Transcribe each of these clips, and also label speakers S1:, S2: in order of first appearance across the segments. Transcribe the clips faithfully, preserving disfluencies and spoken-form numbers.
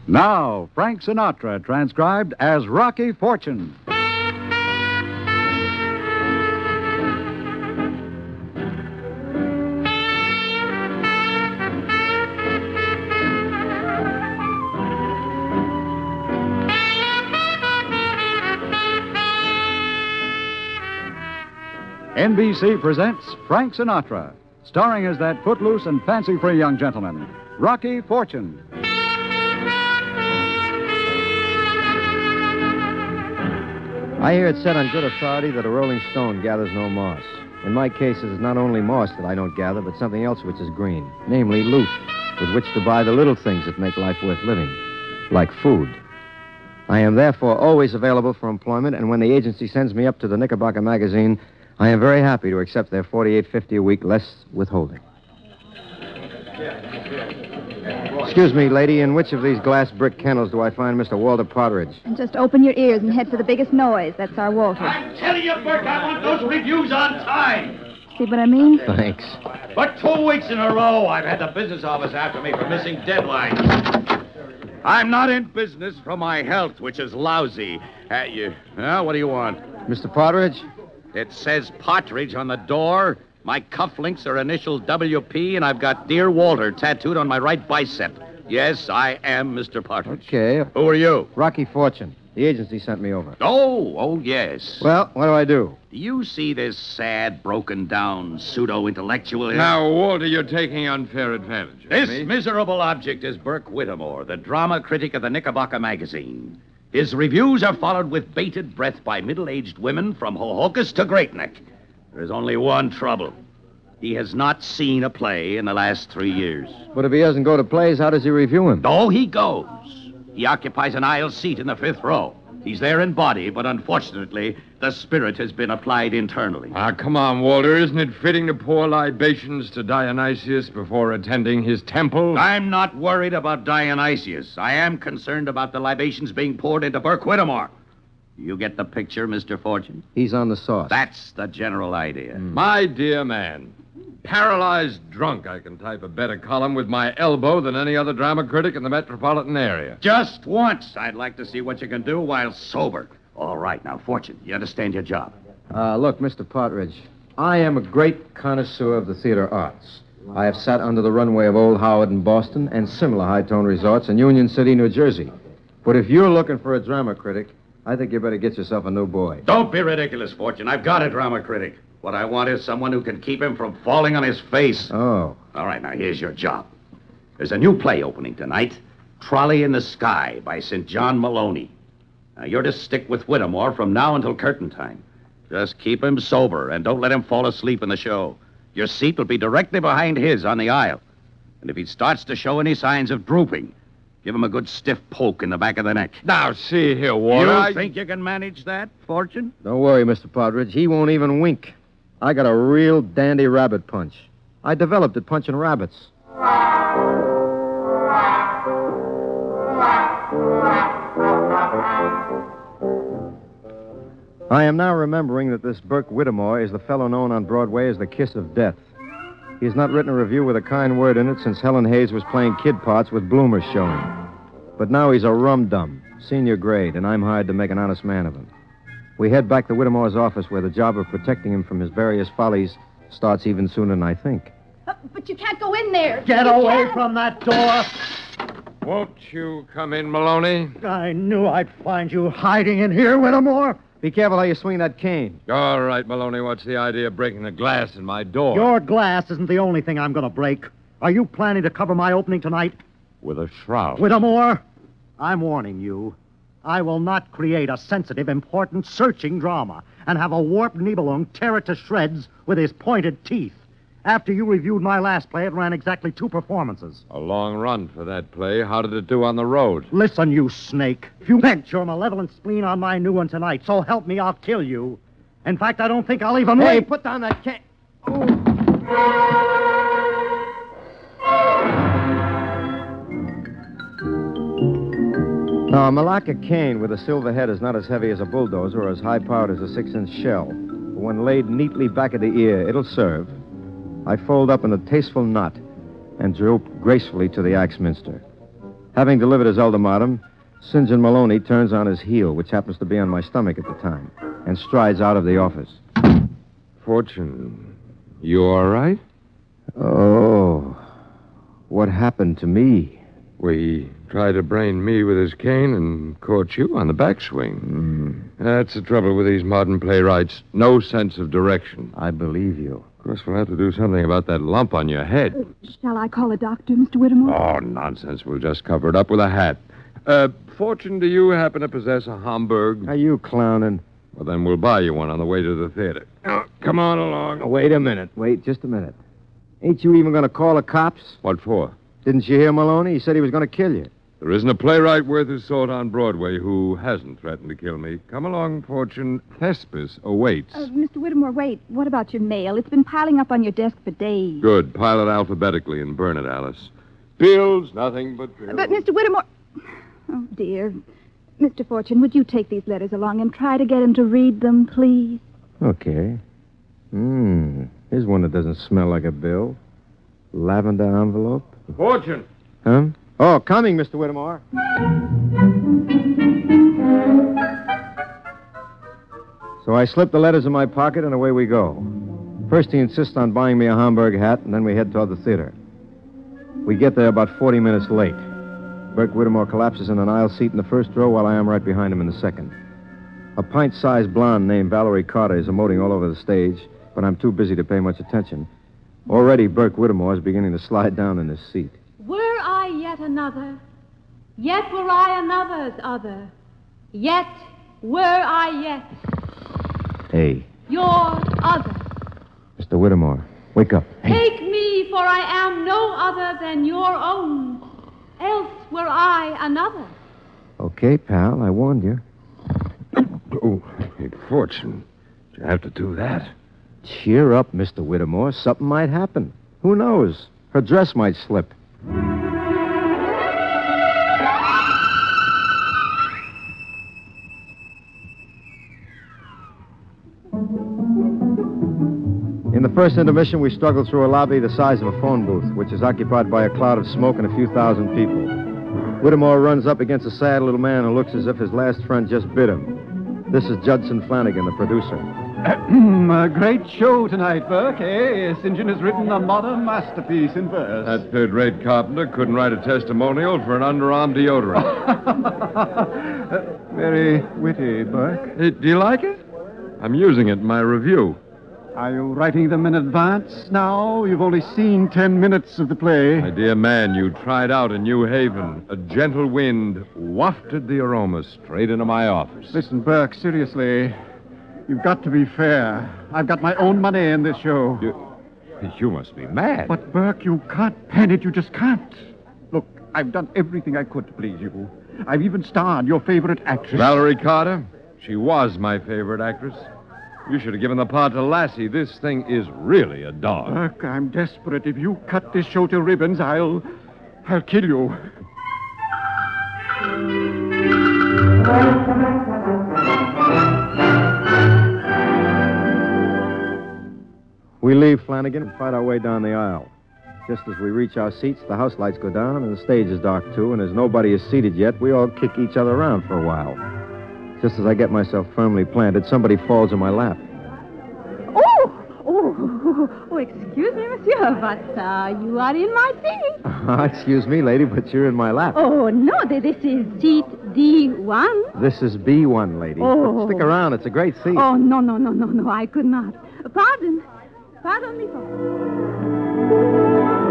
S1: Now, Frank Sinatra, transcribed as Rocky Fortune. N B C presents Frank Sinatra, starring as that footloose and fancy-free young gentleman, Rocky Fortune.
S2: I hear it said on good authority that a rolling stone gathers no moss. In my case, it is not only moss that I don't gather, but something else which is green, namely loot, with which to buy the little things that make life worth living, like food. I am therefore always available for employment, and when the agency sends me up to the Knickerbocker magazine, I am very happy to accept their forty-eight fifty a week, less withholding. Excuse me, lady, in which of these glass brick kennels do I find Mister Walter Partridge?
S3: Just open your ears and head for the biggest noise. That's our Walter.
S4: I'm telling you, Burke, I want those reviews on time.
S3: See what I mean?
S2: Thanks.
S4: For two weeks in a row, I've had the business office after me for missing deadlines. I'm not in business for my health, which is lousy. Uh, you, uh, what do you want?
S2: Mister Partridge?
S4: It says Partridge on the door. My cufflinks are initial W P, and I've got Dear Walter tattooed on my right bicep. Yes, I am Mister Partridge.
S2: Okay.
S4: Who are you?
S2: Rocky Fortune. The agency sent me over.
S4: Oh, oh, yes.
S2: Well, what do I do?
S4: Do you see this sad, broken-down pseudo-intellectual here?
S5: Now, Walter, you're taking unfair advantage of
S4: This
S5: me.
S4: miserable object is Burke Whittemore, the drama critic of the Knickerbocker magazine. His reviews are followed with bated breath by middle-aged women from Hohokus to Great Neck. There's only one trouble. He has not seen a play in the last three years.
S2: But if he doesn't go to plays, how does he review him?
S4: Oh, he goes. He occupies an aisle seat in the fifth row. He's there in body, but unfortunately, the spirit has been applied internally.
S5: Ah, come on, Walter. Isn't it fitting to pour libations to Dionysius before attending his temple?
S4: I'm not worried about Dionysius. I am concerned about the libations being poured into Burke Whittemore. You get the picture, Mister Fortune?
S2: He's on the sauce.
S4: That's the general idea.
S5: Mm. My dear man, paralyzed drunk, I can type a better column with my elbow than any other drama critic in the metropolitan area.
S4: Just once, I'd like to see what you can do while sober. All right, now, Fortune, you understand your job.
S2: Uh, look, Mister Partridge, I am a great connoisseur of the theater arts. I have sat under the runway of Old Howard in Boston and similar high-tone resorts in Union City, New Jersey. But if you're looking for a drama critic, I think you better get yourself a new boy.
S4: Don't be ridiculous, Fortune. I've got a drama critic. What I want is someone who can keep him from falling on his face.
S2: Oh.
S4: All right, now, here's your job. There's a new play opening tonight, Trolley in the Sky by Saint John Maloney. Now, you're to stick with Whittemore from now until curtain time. Just keep him sober and don't let him fall asleep in the show. Your seat will be directly behind his on the aisle. And if he starts to show any signs of drooping, give him a good stiff poke in the back of the neck.
S5: Now, see here, Walter.
S4: You
S5: I...
S4: think you can manage that, Fortune?
S2: Don't worry, Mister Partridge. He won't even wink. I got a real dandy rabbit punch. I developed it punching rabbits. I am now remembering that this Burke Whittemore is the fellow known on Broadway as the Kiss of Death. He has not written a review with a kind word in it since Helen Hayes was playing kid parts with bloomers showing. But now he's a rum-dum, senior grade, and I'm hired to make an honest man of him. We head back to Whittemore's office where the job of protecting him from his various follies starts even sooner than I think.
S3: Uh, but you can't go in there.
S6: Get
S3: You
S6: away
S3: can't.
S6: from that door.
S5: Won't you come in, Maloney?
S6: I knew I'd find you hiding in here, Whittemore.
S2: Be careful how you swing that cane.
S5: All right, Maloney, what's the idea of breaking the glass in my door?
S6: Your glass isn't the only thing I'm going to break. Are you planning to cover my opening tonight?
S5: With a shroud.
S6: Whittemore, I'm warning you. I will not create a sensitive, important, searching drama and have a warped Nibelung tear it to shreds with his pointed teeth. After you reviewed my last play, it ran exactly two performances.
S5: A long run for that play. How did it do on the road?
S6: Listen, you snake. If you vent your malevolent spleen on my new one tonight, so help me, I'll kill you. In fact, I don't think I'll even
S2: Hey,
S6: wait.
S2: put down that cane. Now, a Malacca cane with a silver head is not as heavy as a bulldozer or as high-powered as a six-inch shell. But when laid neatly back of the ear, it'll serve. I fold up in a tasteful knot and droop gracefully to the Axminster. Having delivered his ultimatum, Saint John Maloney turns on his heel, which happens to be on my stomach at the time, and strides out of the office.
S5: Fortune, you all right?
S2: Oh, what happened to me?
S5: We tried to brain me with his cane and caught you on the backswing.
S2: Mm,
S5: That's the trouble with these modern playwrights. No sense of direction.
S2: I believe you.
S5: Of course, we'll have to do something about that lump on your head.
S3: Shall I call a doctor, Mister Whittemore?
S5: Oh, nonsense. We'll just cover it up with a hat. Uh, Fortune, do you happen to possess a Hamburg?
S2: Are you clowning?
S5: Well, then we'll buy you one on the way to the theater. Now, come on along.
S2: Wait a minute. Wait just a minute. Ain't you even going to call the cops?
S5: What for?
S2: Didn't you hear Maloney? He said he was going to kill you.
S5: There isn't a playwright worth his salt on Broadway who hasn't threatened to kill me. Come along, Fortune. Thespis awaits.
S3: Uh, Mister Whittemore, wait. What about your mail? It's been piling up on your desk for days.
S5: Good. Pile it alphabetically and burn it, Alice. Bills, nothing but bills.
S3: But, Mister Whittemore... Oh, dear. Mister Fortune, would you take these letters along and try to get him to read them, please?
S2: Okay. Hmm. Here's one that doesn't smell like a bill. Lavender envelope.
S5: Fortune!
S2: Huh? Oh, coming, Mister Whittemore. So I slip the letters in my pocket and away we go. First he insists on buying me a Hamburg hat, and then we head toward the theater. We get there about forty minutes late. Burke Whittemore collapses in an aisle seat in the first row while I am right behind him in the second. A pint-sized blonde named Valerie Carter is emoting all over the stage, but I'm too busy to pay much attention. Already, Burke Whittemore is beginning to slide down in his seat.
S7: Were I yet another, yet were I another's other, yet were I yet
S2: Hey,
S7: your other.
S2: Mister Whittemore, wake up. Hey.
S7: Take me, for I am no other than your own, else were I another.
S2: Okay, pal, I warned you.
S5: Oh, hey, Fortune. Did you have to do that?
S2: Cheer up, Mister Whittemore. Something might happen. Who knows? Her dress might slip. In the first intermission, we struggled through a lobby the size of a phone booth, which is occupied by a cloud of smoke and a few thousand people. Whittemore runs up against a sad little man who looks as if his last friend just bit him. This is Judson Flanagan, the producer.
S8: A great show tonight, Burke, eh? Saint John has written a modern masterpiece in verse.
S5: That third-rate carpenter couldn't write a testimonial for an underarm deodorant.
S8: uh, very witty, Burke.
S5: Hey, do you like it? I'm using it in my review.
S8: Are you writing them in advance now? You've only seen ten minutes of the play.
S5: My dear man, you tried out in New Haven. A gentle wind wafted the aroma straight into my office.
S8: Listen, Burke, seriously, you've got to be fair. I've got my own money in this show.
S5: You, you must be mad.
S8: But, Burke, you can't pen it. You just can't. Look, I've done everything I could to please you. I've even starred your favorite actress.
S5: Valerie Carter? She was my favorite actress. You should have given the part to Lassie. This thing is really a dog.
S8: Burke, I'm desperate. If you cut this show to ribbons, I'll... I'll kill you.
S2: We leave Flanagan and fight our way down the aisle. Just as we reach our seats, the house lights go down and the stage is dark, too, and as nobody is seated yet, we all kick each other around for a while. Just as I get myself firmly planted, somebody falls in my lap.
S3: Oh! Oh, oh excuse me, monsieur, but uh, you are in my seat.
S2: Uh, excuse me, lady, but you're in my lap.
S3: Oh, no, th- this is seat D one.
S2: This is B one, lady.
S3: Oh.
S2: Stick around. It's a great seat.
S3: Oh, no, no, no, no, no, I could not. Pardon. Pardon me, for...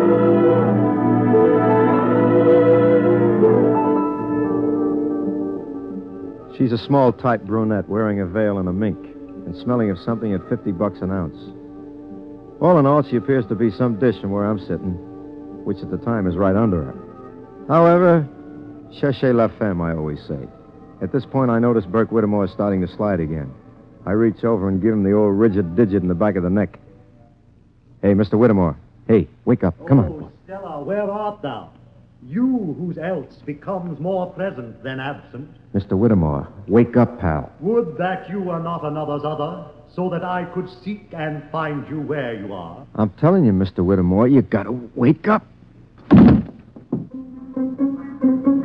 S2: She's a small, tight brunette wearing a veil and a mink and smelling of something at fifty bucks an ounce. All in all, she appears to be some dish from where I'm sitting, which at the time is right under her. However, cherchez la femme, I always say. At this point, I notice Burke Whittemore is starting to slide again. I reach over and give him the old rigid digit in the back of the neck. Hey, Mister Whittemore. Hey, wake up. Come
S6: oh,
S2: on.
S6: Stella, where art thou? You whose else becomes more present than absent.
S2: Mister Whittemore, wake up, pal.
S6: Would that you were not another's other, so that I could seek and find you where you are.
S2: I'm telling you, Mister Whittemore, you gotta wake up.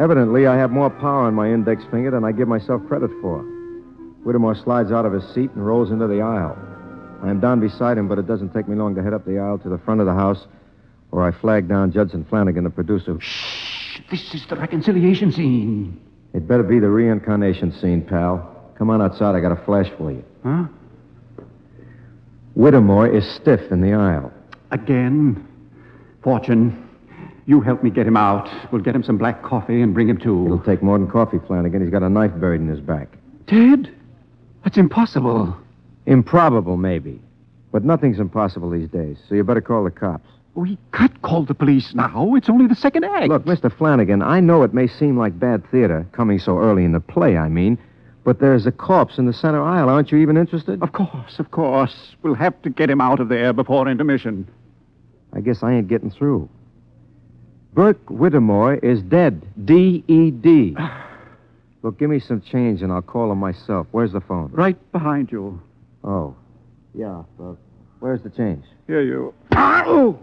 S2: Evidently, I have more power on my index finger than I give myself credit for. Whittemore slides out of his seat and rolls into the aisle. I am down beside him, but it doesn't take me long to head up the aisle to the front of the house, where I flag down Judson Flanagan, the producer.
S8: Shh! This is the reconciliation scene.
S2: It better be the reincarnation scene, pal. Come on outside. I got a flash for you.
S8: Huh?
S2: Whittemore is stiff in the aisle.
S8: Again? Fortune, you help me get him out. We'll get him some black coffee and bring him to.
S2: It'll take more than coffee, Flanagan. He's got a knife buried in his back.
S8: Ted? That's impossible.
S2: Improbable, maybe. But nothing's impossible these days, so you better call the cops.
S8: We can't call the police now. It's only the second act.
S2: Look, Mister Flanagan, I know it may seem like bad theater, coming so early in the play, I mean, but there's a corpse in the center aisle. Aren't you even interested?
S8: Of course, of course. We'll have to get him out of there before intermission.
S2: I guess I ain't getting through. Burke Whittemore is dead. D E D Look, give me some change and I'll call him myself. Where's the phone?
S8: Right behind you.
S2: Oh. Yeah, uh, where's the change?
S8: Here you... Oh!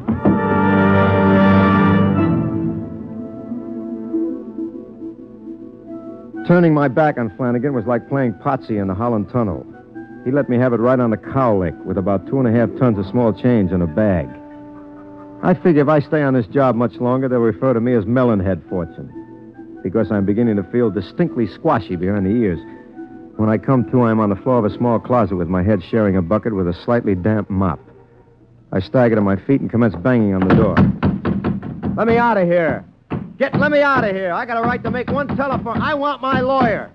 S2: Turning my back on Flanagan was like playing Potsy in the Holland Tunnel. He let me have it right on the cowlick with about two and a half tons of small change in a bag. I figure if I stay on this job much longer, they'll refer to me as Melonhead Fortune, because I'm beginning to feel distinctly squashy behind the ears. When I come to, I'm on the floor of a small closet with my head sharing a bucket with a slightly damp mop. I stagger to my feet and commence banging on the door. Let me out of here. Get, let me out of here. I got a right to make one telephone. I want my lawyer.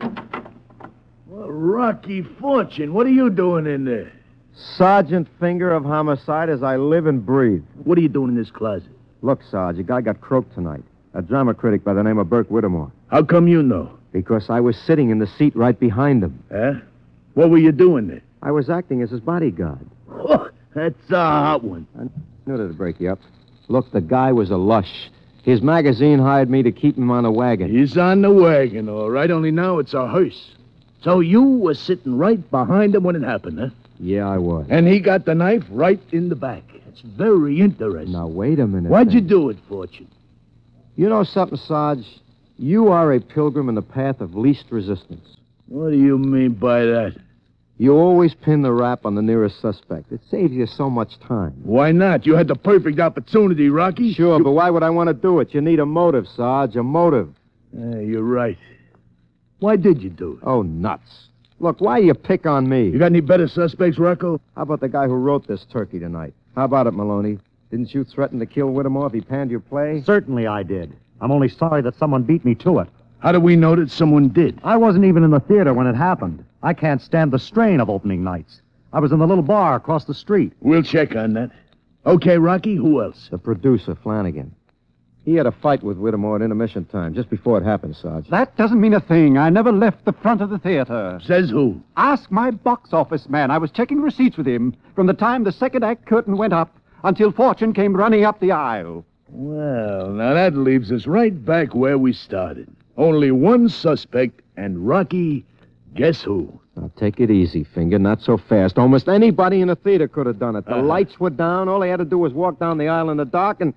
S9: Well, Rocky Fortune, what are you doing in there?
S2: Sergeant Finger of Homicide as I live and breathe.
S9: What are you doing in this closet?
S2: Look, Sarge, a guy got croaked tonight. A drama critic by the name of Burke Whittemore.
S9: How come you know?
S2: Because I was sitting in the seat right behind him.
S9: Huh? What were you doing there?
S2: I was acting as his bodyguard.
S9: Oh, that's a hot one.
S2: I knew that'd break you up. Look, the guy was a lush. His magazine hired me to keep him on the wagon.
S9: He's on the wagon, all right, only now it's a hearse. So you were sitting right behind him when it happened, huh?
S2: Yeah, I was.
S9: And he got the knife right in the back. It's very interesting.
S2: Now, wait a minute.
S9: Why'd
S2: then.
S9: you do it, Fortune?
S2: You know something, Sarge? You are a pilgrim in the path of least resistance.
S9: What do you mean by that?
S2: You always pin the rap on the nearest suspect. It saves you so much time.
S9: Why not? You had the perfect opportunity, Rocky.
S2: Sure,
S9: you...
S2: but why would I want to do it? You need a motive, Sarge, a motive.
S9: Yeah, you're right. Why did you do it?
S2: Oh, nuts. Look, why you pick on me?
S9: You got any better suspects, Rocco?
S2: How about the guy who wrote this turkey tonight? How about it, Maloney? Didn't you threaten to kill Whittemore if he panned your play?
S6: Certainly I did. I'm only sorry that someone beat me to it.
S9: How do we know that someone did?
S6: I wasn't even in the theater when it happened. I can't stand the strain of opening nights. I was in the little bar across the street.
S9: We'll check on that. Okay, Rocky, who else?
S2: The producer, Flanagan. He had a fight with Whittemore at intermission time, just before it happened, Sarge.
S8: That doesn't mean a thing. I never left the front of the theater.
S9: Says who?
S8: Ask my box office man. I was checking receipts with him from the time the second act curtain went up until Fortune came running up the aisle.
S9: Well, now that leaves us right back where we started. Only one suspect, and Rocky, guess who?
S2: Now, take it easy, Finger. Not so fast. Almost anybody in the theater could have done it. The
S9: Uh-huh.
S2: lights were down. All they had to do was walk down the aisle in the dark and...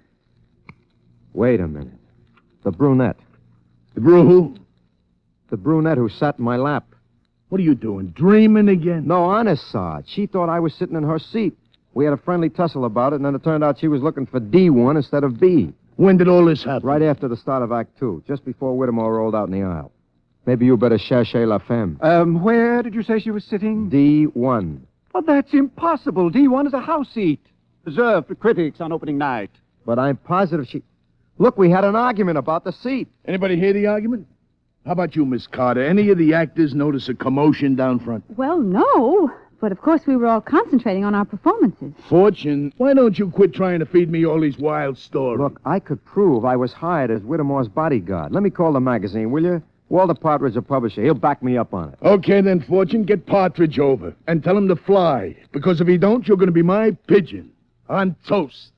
S2: Wait a minute. The brunette.
S9: The brew who?
S2: The brunette who sat in my lap.
S9: What are you doing, dreaming again?
S2: No, honest, Sarge. She thought I was sitting in her seat. We had a friendly tussle about it, and then it turned out she was looking for D one instead of B.
S9: When did all this happen?
S2: Right after the start of Act Two, just before Whittemore rolled out in the aisle. Maybe you better chercher la femme.
S8: Um, where did you say she was sitting?
S2: D one.
S8: Oh, that's impossible. D one is a house seat, reserved for critics on opening night.
S2: But I'm positive she... Look, we had an argument about the seat.
S9: Anybody hear the argument? How about you, Miss Carter? Any of the actors notice a commotion down front?
S7: Well, no. But of course we were all concentrating on our performances.
S9: Fortune, why don't you quit trying to feed me all these wild stories?
S2: Look, I could prove I was hired as Whittemore's bodyguard. Let me call the magazine, will you? Walter Partridge, the publisher. He'll back me up on it.
S9: Okay, then, Fortune, get Partridge over and tell him to fly. Because if he don't, you're going to be my pigeon on toast.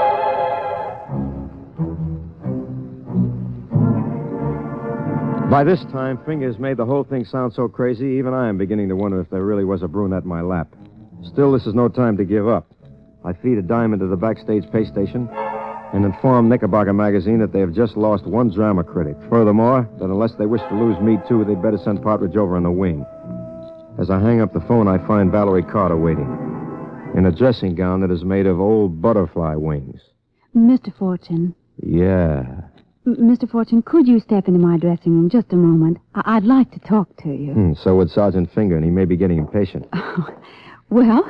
S2: By this time, Fingers made the whole thing sound so crazy, even I am beginning to wonder if there really was a brunette in my lap. Still, this is no time to give up. I feed a dime into the backstage pay station, and inform Knickerbocker magazine that they have just lost one drama critic. Furthermore, that unless they wish to lose me, too, they'd better send Partridge over in the wing. As I hang up the phone, I find Valerie Carter waiting in a dressing gown that is made of old butterfly wings.
S10: Mister Fortune.
S2: Yeah.
S10: M- Mister Fortune, could you step into my dressing room just a moment? I- I'd like to talk to you.
S2: Hmm, so would Sergeant Finger, and he may be getting impatient.
S10: Well?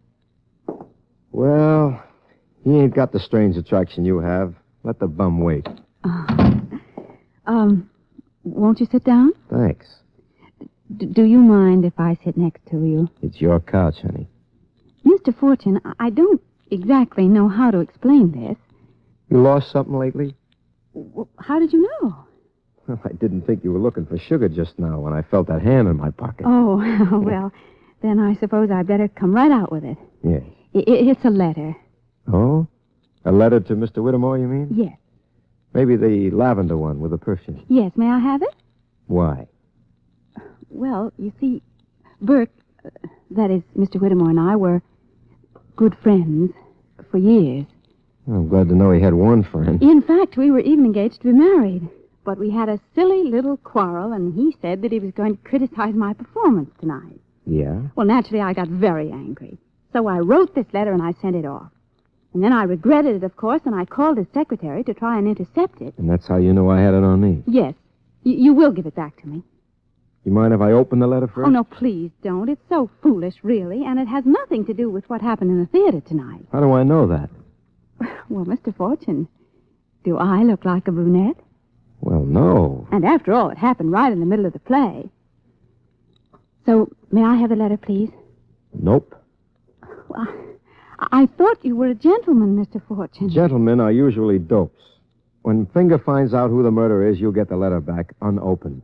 S2: Well, he ain't got the strange attraction you have. Let the bum wait.
S10: Uh, um, won't you sit down?
S2: Thanks.
S10: D- do you mind if I sit next to you?
S2: It's your couch, honey.
S10: Mister Fortune, I, I don't exactly know how to explain this.
S2: You lost something lately?
S10: W- How did you know?
S2: Well, I didn't think you were looking for sugar just now when I felt that hand in my pocket.
S10: Oh, well, then I suppose I'd better come right out with it.
S2: Yes.
S10: I- it's a letter.
S2: Oh? A letter to Mister Whittemore, you mean?
S10: Yes.
S2: Maybe the lavender one with the perfume.
S10: Yes, may I have it?
S2: Why?
S10: Well, you see, Burke, uh, that is, Mister Whittemore and I were good friends for years.
S2: I'm glad to know he had one friend.
S10: In fact, we were even engaged to be married. But we had a silly little quarrel, and he said that he was going to criticize my performance tonight.
S2: Yeah?
S10: Well, naturally, I got very angry. So I wrote this letter and I sent it off. And then I regretted it, of course, and I called his secretary to try and intercept it.
S2: And that's how you know I had it on me.
S10: Yes. Y- you will give it back to me.
S2: You mind if I open the letter first?
S10: Oh, no, please don't. It's so foolish, really, and it has nothing to do with what happened in the theater tonight.
S2: How do I know that?
S10: Well, Mister Fortune, do I look like a brunette?
S2: Well, no.
S10: And after all, it happened right in the middle of the play. So, may I have the letter, please?
S2: Nope.
S10: Well, I, I thought you were a gentleman, Mister Fortune.
S2: Gentlemen are usually dopes. When Finger finds out who the murderer is, you'll get the letter back unopened.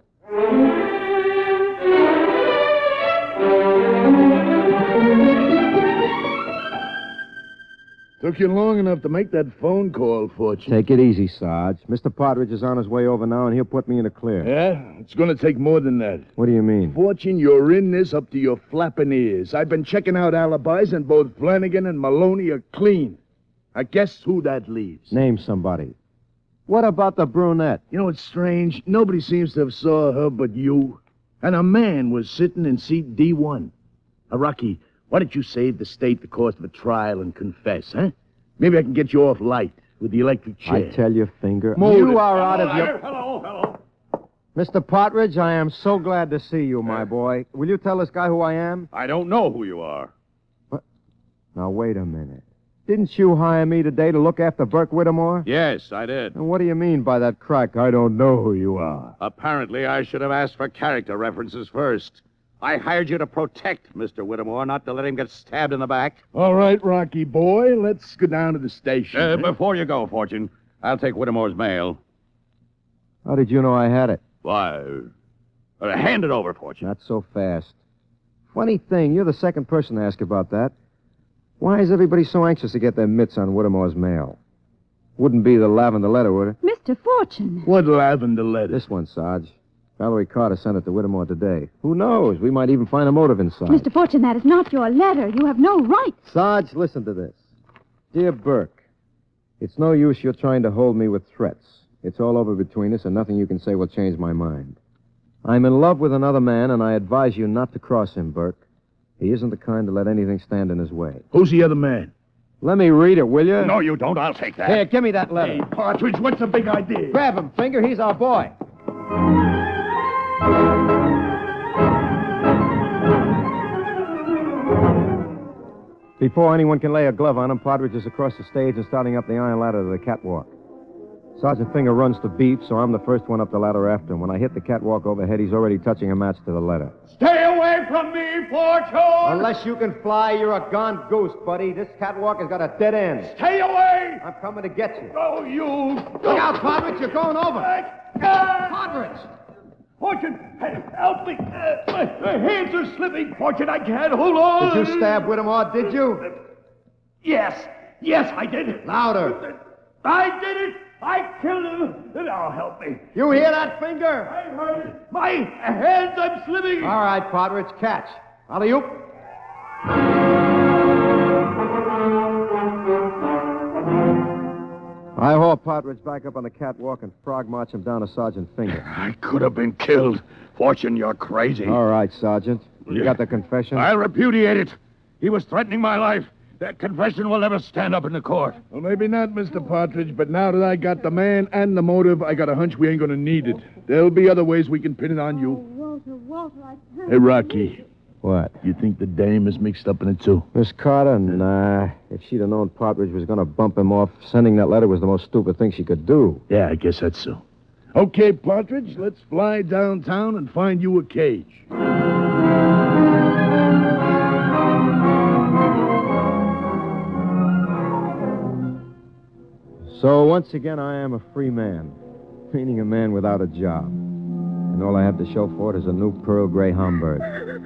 S9: Took you long enough to make that phone call, Fortune.
S2: Take it easy, Sarge. Mister Partridge is on his way over now, and he'll put me in the clear.
S9: Yeah? It's going to take more than that.
S2: What do you mean?
S9: Fortune, you're in this up to your flapping ears. I've been checking out alibis, and both Flanagan and Maloney are clean. I guess who that leaves.
S2: Name somebody. What about the brunette?
S9: You know, it's strange. Nobody seems to have saw her but you. And a man was sitting in seat D one. Uh, Rocky, why don't you save the state the cost of a trial and confess, huh? Maybe I can get you off light with the electric chair.
S2: I tell you, Finger,
S9: Move
S2: you
S9: it.
S2: are out of
S4: Hello,
S2: your...
S4: Hello, hello.
S2: Mister Partridge, I am so glad to see you, my boy. Will you tell this guy who I am?
S4: I don't know who you are.
S2: Now, wait a minute. Didn't you hire me today to look after Burke Whittemore?
S4: Yes, I did.
S2: And what do you mean by that crack, I don't know who you are?
S4: Apparently, I should have asked for character references first. I hired you to protect Mister Whittemore, not to let him get stabbed in the back.
S9: All right, Rocky boy, let's go down to the station.
S4: Uh,
S9: huh?
S4: before you go, Fortune, I'll take Whittemore's mail.
S2: How did you know I had it?
S4: Why, uh, hand it over, Fortune.
S2: Not so fast. Funny thing, you're the second person to ask about that. Why is everybody so anxious to get their mitts on Whittemore's mail? Wouldn't be the lavender letter, would it?
S10: Mister Fortune.
S9: What lavender letter?
S2: This one, Sarge. Valerie Carter sent it to Whittemore today. Who knows? We might even find a motive inside.
S10: Mister Fortune, that is not your letter. You have no right.
S2: Sarge, listen to this. Dear Burke, it's no use you're trying to hold me with threats. It's all over between us, and nothing you can say will change my mind. I'm in love with another man, and I advise you not to cross him, Burke. He isn't the kind to let anything stand in his way.
S9: Who's the other man?
S2: Let me read it, will you?
S4: No, you don't. I'll take that.
S2: Here, give me that letter.
S9: Hey, Partridge, what's the big idea?
S2: Grab him, Finger. He's our boy. Before anyone can lay a glove on him, Partridge is across the stage and starting up the iron ladder to the catwalk. Sergeant Finger runs to beep, so I'm the first one up the ladder after him. When I hit the catwalk overhead, he's already touching a match to the letter.
S9: Stay away from me, Fortune!
S2: Unless you can fly, you're a gone goose, buddy. This catwalk has got a dead end.
S9: Stay away!
S2: I'm coming to get you.
S9: Oh, you...
S2: Look out, Partridge, you're going over. Partridge!
S9: Fortune, hey, help me. Uh, my, my hands are slipping, Fortune. I can't hold on.
S2: Did you stab Whittemore, did you?
S9: Yes. Yes, I did.
S2: Louder.
S9: I did it. I killed him. Now help me.
S2: You hear that, Finger?
S9: I heard it. My hands, I'm slipping.
S2: All right, Partridge, catch. Alley-oop. I haul Partridge back up on the catwalk and frog march him down to Sergeant Finger.
S9: I could have been killed. Fortune, you're crazy.
S2: All right, Sergeant. You got the confession?
S9: I'll repudiate it. He was threatening my life. That confession will never stand up in the court.
S11: Well, maybe not, Mister Partridge, but now that I got the man and the motive, I got a hunch we ain't going to need it. There'll be other ways we can pin it on you.
S7: Walter, Walter, I can't.
S9: Hey, Rocky.
S2: What?
S9: You think the dame is mixed up in it, too?
S2: Miss Carter? Nah. If she'd have known Partridge was going to bump him off, sending that letter was the most stupid thing she could do.
S9: Yeah, I guess that's so.
S11: Okay, Partridge, let's fly downtown and find you a cage.
S2: So, once again, I am a free man, meaning a man without a job. And all I have to show for it is a new pearl gray Homburg.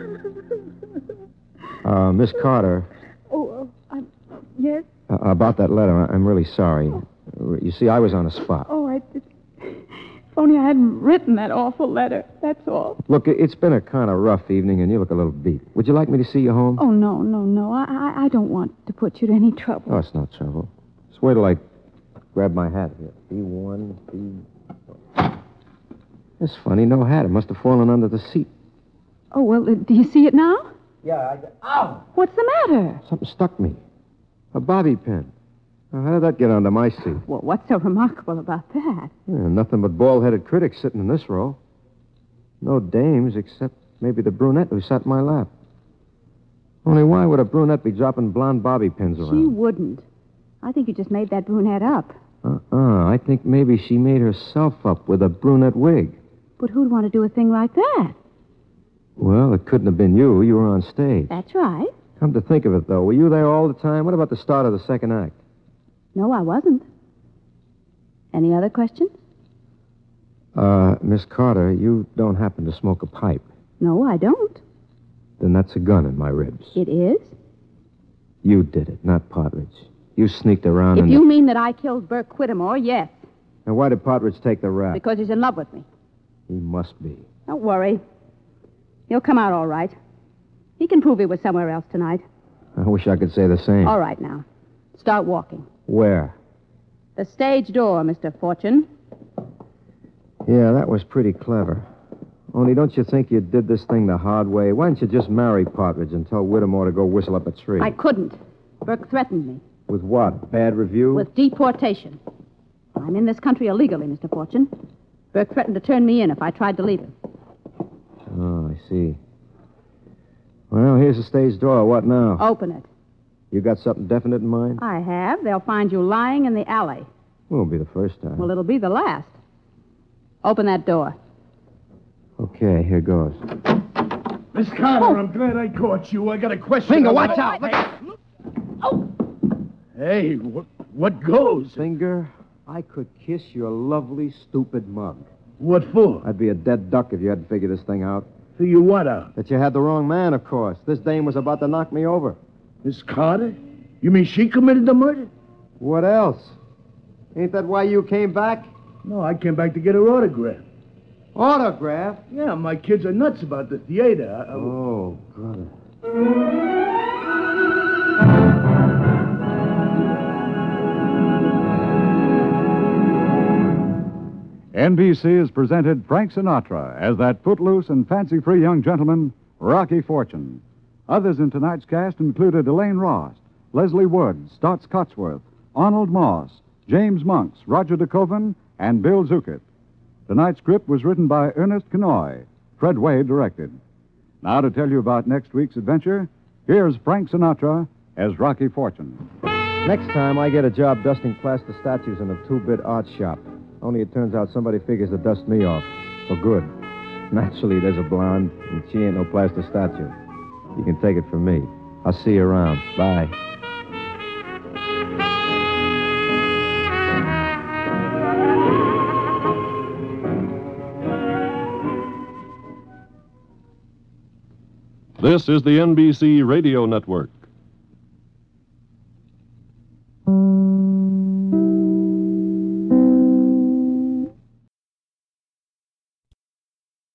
S2: Uh, Miss Carter.
S3: Oh, uh, I'm... Yes?
S2: Uh, about that letter, I'm really sorry. You see, I was on the spot.
S3: Oh, I... It's... If only I hadn't written that awful letter, that's all.
S2: Look, it's been a kind of rough evening, and you look a little beat. Would you like me to see you home?
S3: Oh, no, no, no. I, I, I don't want to put you to any trouble.
S2: Oh, it's no trouble. Just wait till I grab my hat here. B one, B... It's funny, no hat. It must have fallen under the seat.
S3: Oh, well, uh, do you see it now?
S2: Yeah, I... Ow!
S3: What's the matter?
S2: Something stuck me. A bobby pin. Now, how did that get under my seat?
S3: Well, what's so remarkable about that?
S2: Yeah, nothing but bald-headed critics sitting in this row. No dames, except maybe the brunette who sat in my lap. Only why would a brunette be dropping blonde bobby pins around?
S3: She wouldn't. I think you just made that brunette up.
S2: Uh-uh. I think maybe she made herself up with a brunette wig.
S3: But who'd want to do a thing like that?
S2: Well, it couldn't have been you. You were on stage.
S3: That's right.
S2: Come to think of it, though, were you there all the time? What about the start of the second act?
S3: No, I wasn't. Any other questions?
S2: Uh, Miss Carter, you don't happen to smoke a pipe.
S3: No, I don't.
S2: Then that's a gun in my ribs.
S3: It is?
S2: You did it, not Partridge. You sneaked around
S3: If
S2: and...
S3: you mean that I killed Burke Whittemore, yes.
S2: And why did Partridge take the rap?
S3: Because he's in love with me.
S2: He must be.
S3: Don't worry. He'll come out all right. He can prove he was somewhere else tonight.
S2: I wish I could say the same.
S3: All right, now. Start walking.
S2: Where?
S3: The stage door, Mister Fortune.
S2: Yeah, that was pretty clever. Only don't you think you did this thing the hard way? Why didn't you just marry Partridge and tell Whittemore to go whistle up a tree?
S3: I couldn't. Burke threatened me.
S2: With what? Bad review?
S3: With deportation. I'm in this country illegally, Mister Fortune. Burke threatened to turn me in if I tried to leave him.
S2: Oh, I see. Well, here's the stage door. What now?
S3: Open it.
S2: You got something definite in mind?
S3: I have. They'll find you lying in the alley.
S2: Won't be the first time.
S3: Well, it'll be the last. Open that door.
S2: Okay, here goes.
S11: Miss Carter, oh. I'm glad I caught you. I got a question.
S2: Finger,
S11: about...
S2: watch out. Look out.
S3: Oh!
S11: Hey, what, what goes?
S2: Finger, I could kiss your lovely, stupid mug.
S11: What for?
S2: I'd be a dead duck if you hadn't figured this thing out.
S11: Figure what out?
S2: That you had the wrong man, of course. This dame was about to knock me over.
S11: Miss Carter? You mean she committed the murder?
S2: What else? Ain't that why you came back?
S11: No, I came back to get her autograph.
S2: Autograph?
S11: Yeah, my kids are nuts about the theater. I, I...
S2: Oh, brother.
S1: N B C has presented Frank Sinatra as that footloose and fancy-free young gentleman, Rocky Fortune. Others in tonight's cast included Elaine Ross, Leslie Wood, Stotts Cotsworth, Arnold Moss, James Monks, Roger DeKoven, and Bill Zuckett. Tonight's script was written by Ernest Kenoy. Fred Wade directed. Now to tell you about next week's adventure, here's Frank Sinatra as Rocky Fortune.
S2: Next time, I get a job dusting plaster statues in a two-bit art shop. Only it turns out somebody figures to dust me off. For good. Naturally, there's a blonde, and she ain't no plaster statue. You can take it from me. I'll see you around. Bye.
S12: This is the N B C Radio Network.